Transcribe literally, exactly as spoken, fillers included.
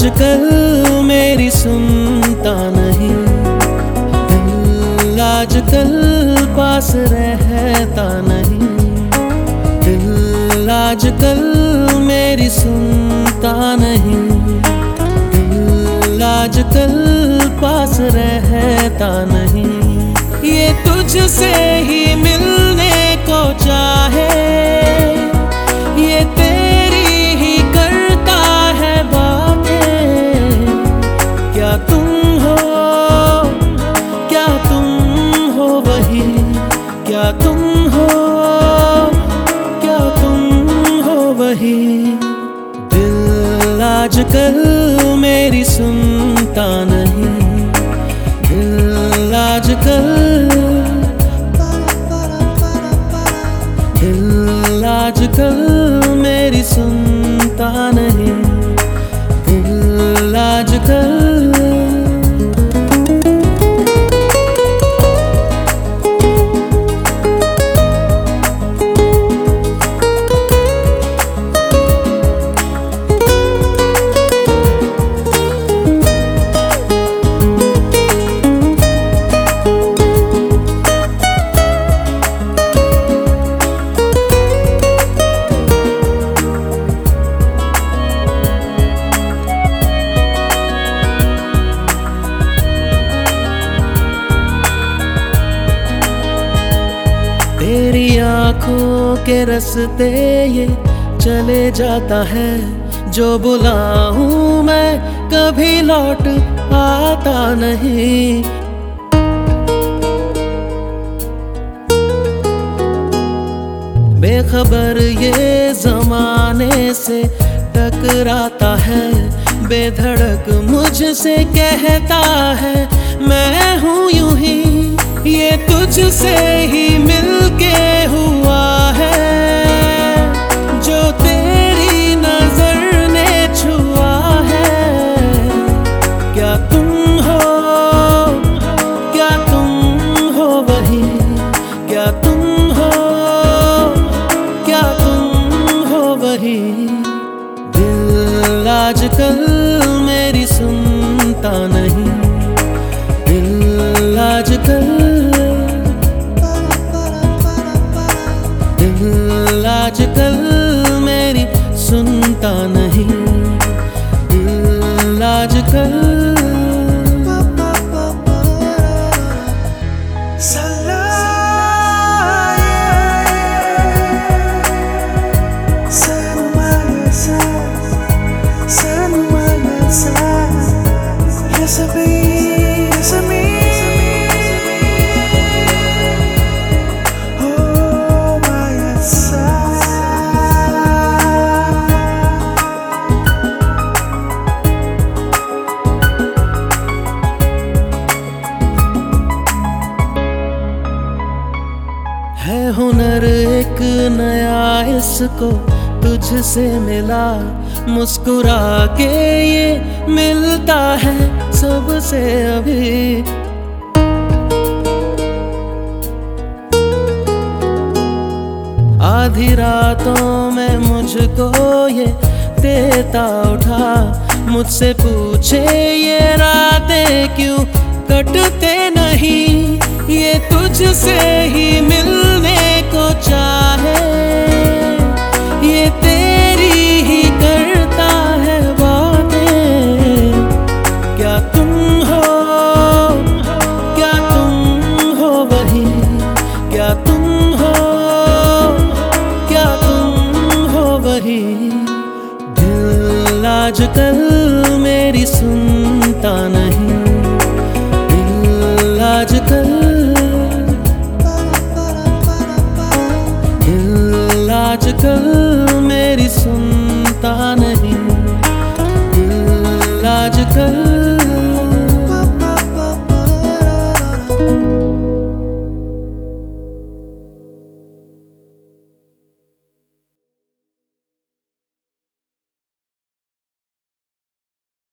आजकल मेरी सुनता नहीं, दिल आजकल पास रहता नहीं, दिल आजकल मेरी सुनता नहीं, दिल आजकल पास रहता नहीं। ये तुझसे ही मिलने को चाहे, ये तेरी ही करता है बातें। क्या तुम हो, क्या तुम हो वही, क्या तुम हो, क्या तुम हो वही। दिल आजकल मेरी सुनता नहीं, दिल आजकल, दिल आजकल मेरी सुनता नहीं, दिल आजकल। तेरी आँखों के रास्ते ये चले जाता है, जो बुलाऊं मैं कभी लौट आता नहीं। बेखबर ये जमाने से टकराता है, बेधड़क मुझसे कहता है मैं हूँ यूं ही। ये तुझसे ही मिलके हुआ है, जो तेरी नजर ने छुआ है। क्या तुम हो, क्या तुम हो वही, क्या तुम हो, क्या तुम हो वही। दिल आजकल मेरी सुनता नहीं, दिल आजकल, दिल आजकल मेरी सुनता नहीं, दिल आजकल। है हुनर एक नया इसको तुझसे मिला, मुस्कुरा के ये मिलता है सबसे अभी। आधी रातों में मुझको ये देता उठा, मुझसे पूछे ये रातें क्यों कटते नहीं। ये तुझसे ही मिलने को चाहे, ये तेरी ही करता है बातें। क्या तुम हो, क्या तुम हो वही, क्या तुम हो, क्या तुम हो वही। दिल आजकल मेरी सुनता नहीं, दिल आजकल, दिल आजकल मेरी सुनता नहीं, दिल आजकल।